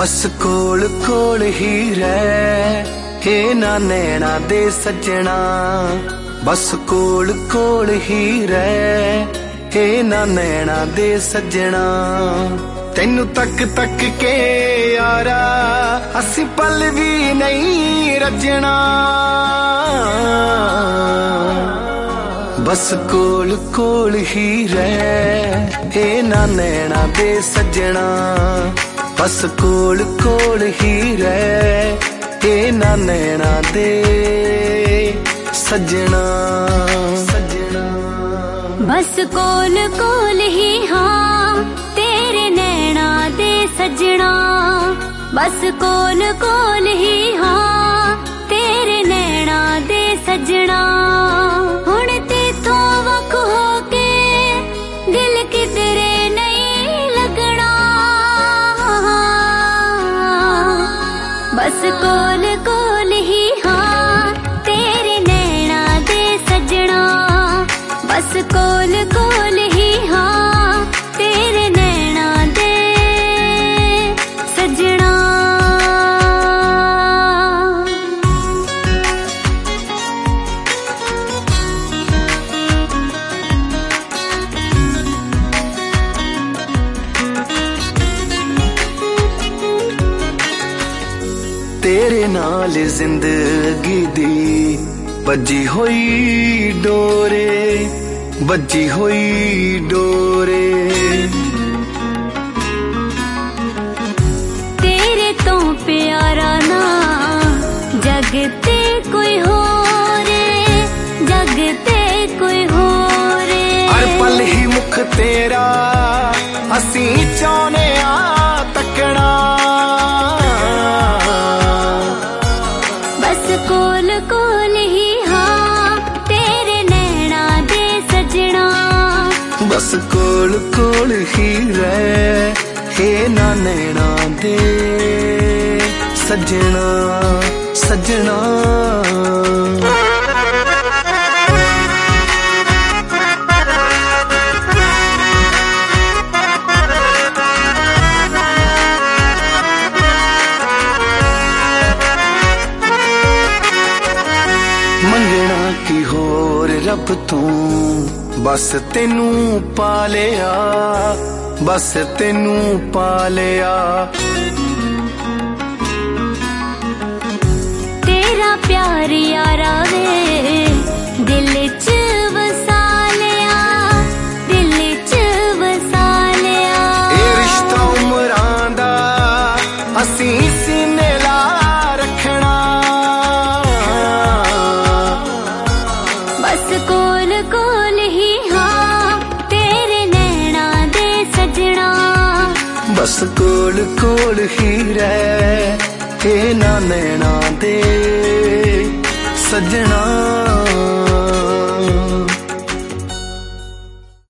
बस कोल कोल ही रह हे ना नैना दे सजना। बस कोल कोल ही रह हे ना नैना दे सजना। तेनू तक तक के यारा असी पल भी नहीं रजना। बस कोल कोल ही रह हे ना नैना दे सजना। बस कोल कोल ही रह हे ना नैना दे सजना। सजना बस कोल कोल ही हाँ तेरे नैना दे सजना। बस कोल कोल ही हाँ तेरे नैना दे सजना। हुण तेथों वख होके दिल किधरे नहीं लगना। बस कोल कोल ही हाँ तेरे नैना दे सजना। बस कोल कोल ही हाँ तेरे नैना दे सजना। तेरे नाल जिंदगी दी बजी होई डोरे। बजी होई डोरे तेरे तो प्यारा ना जगते कोई हो रे। जगते कोई हो रे। हर पल ही मुख तेरा असी चाहने आ तकना। बस कोल कोल ही हाँ तेरे नैना दे सजना। बस कोल कोल ही रह हे ना नैना दे सजना। सजना मंगना की होर रब तू बस तेनू पा लिया। बस तेनू पा लिया। तेरा प्यार यारा वे दिल च वसा लिया। दिल च वसा लिया। ए रिश्ता उमरां दा असी सीने ला रखना। बस कोल कोल ही हाँ तेरे नैना दे सजना। बस कोल कोल ही रह हे ना नैना दे सजना।